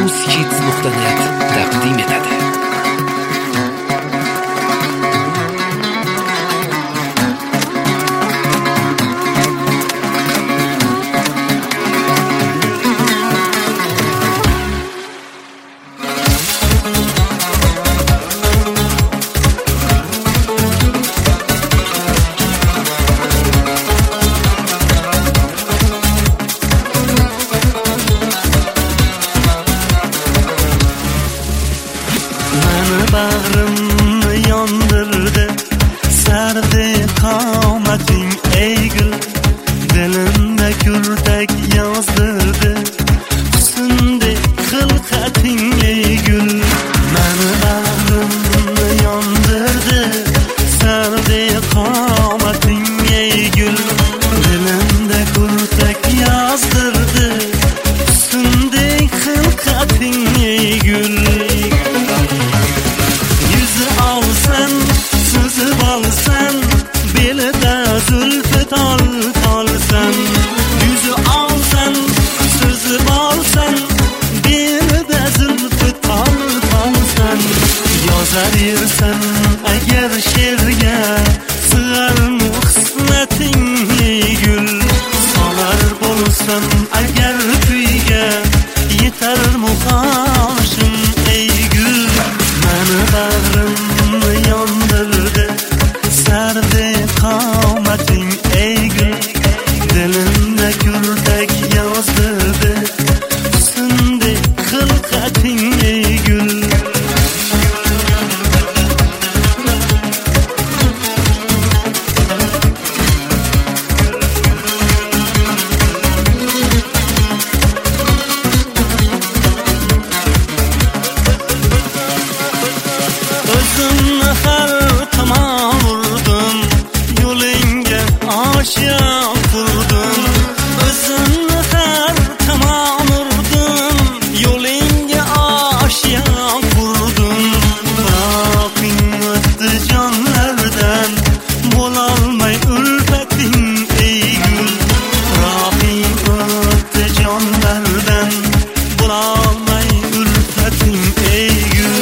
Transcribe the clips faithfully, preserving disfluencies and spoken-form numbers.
newskids nuqta net taqdim etadi. Bağrımni yondirdi sardi qomating ey gul, dilimda kurtak yozdirdi husndek xilqating ey gul. Mani bag'rimni yondirdi sardi qomating ey gul, dilimda kurtak yozdirdi husndek xilqating ey gul. Olsan belida zulfi tol tolsan, yuzi olsan so'zib olsan belida zulfi tol tolsan, yozar yersan agar she'rga sig'armi xisnating ey gul, solar bo'lsan agar kuyga yetarmi xoshim ey gul. Mani bag'rimni yondirdi sardi qomating ey gul, dilimda kurtak yozdirdi husndek xilqating ey gul. O'zimni har tomon urdim, yo'lingga oshiq qurdim. O'zimni har tomon urdim, yo'lingga oshiq qurdim. Biroqing o'tdi jonlardan, bo'lolmay ulfating ey gul. Biroqing o'tdi jonlardan, bo'lolmay ulfating ey gul.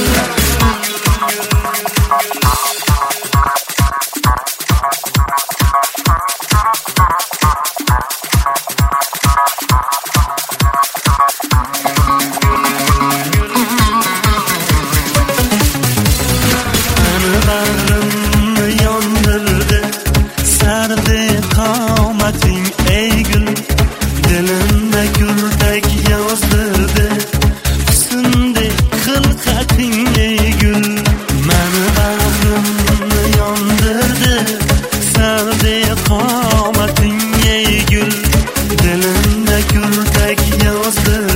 Bag'rimni yondirdi sardi qomating ey gul, dilimda kurtak yozdirdi husndek xilqating ey gul. Mani bag'rimni yondirdi sardi qomating ey gul, dilimda kurtak yozdirdi